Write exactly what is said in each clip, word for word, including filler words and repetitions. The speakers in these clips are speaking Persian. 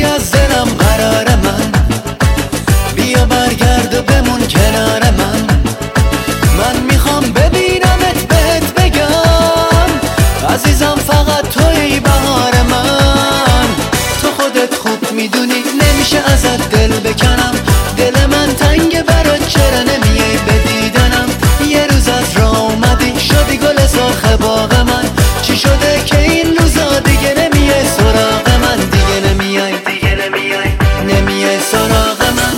بردی از دلم قرار من، بیا برگرد و بمون کنار من. من میخوام ببینمت بهت بگم عزیزم فقط توی بهار من. تو خودت خوب میدونی نمیشه ازت دل بکنم، دل من تنگ برات چرا نمیای به دیدنم. یه روز از راه اومدی شدی گل سرخ باغ من، چی شده که این روزا دیگه نمیای سراغ من؟ دیگه نمیای دیگه نمیای نمیای سراغ من.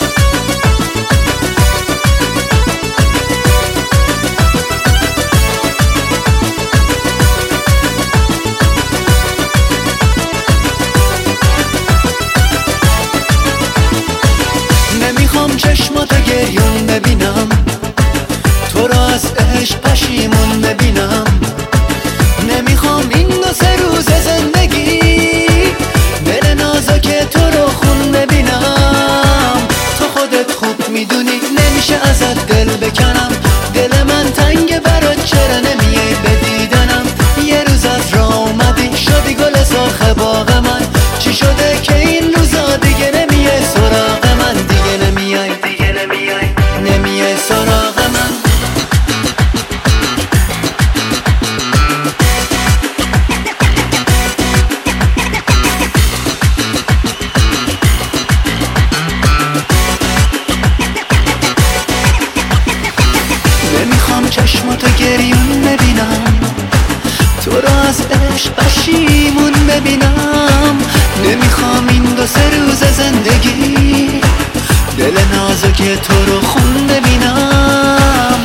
نمیخوام چشماتو گریون ببینم، تو رو از عشق پشیمون ببینم. نمیخوام این دو سه روز زندگی دل نازک تو رو خون ببینم. تو خودت خوب میدونی نمیشه ازت دل بکنم، دل من تنگ برات چرا نمیای به دیدنم. یه روز از راه اومدی شدی گل سرخ باغ من، چی شده که این روزا دیگه نمیای سراغ من؟ دیگه نمیای دیگه نمیای نمیای سراغ من. نمیخوام چشماتو گریون ببینم، تو رو از عشق پشیمون ببینم. نمیخوام این دو سه روز زندگی دل نازک تو رو خون ببینم.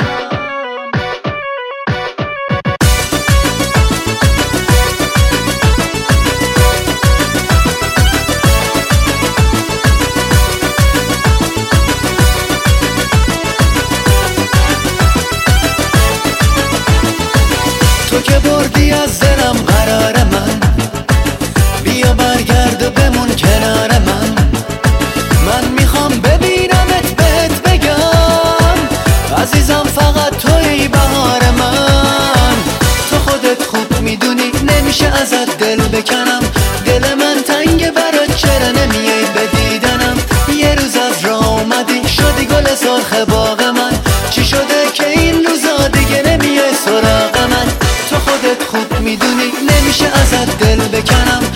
تو که بردی از دلم قرار من، بیا برگرد و بمون کنار من. من میخوام ببینمت بهت بگم عزیزم فقط توی بهار من. تو خودت خوب میدونی نمیشه ازت دل بکنم، دل من تنگ برات چرا نمیای به دیدنم. یه روز از راه اومدی شدی گل سرخ باغ من، چی شده که این روزا دیگه نمیای سراغ من؟ تو خودت خوب میدونی نمیشه ازت دل بکنم،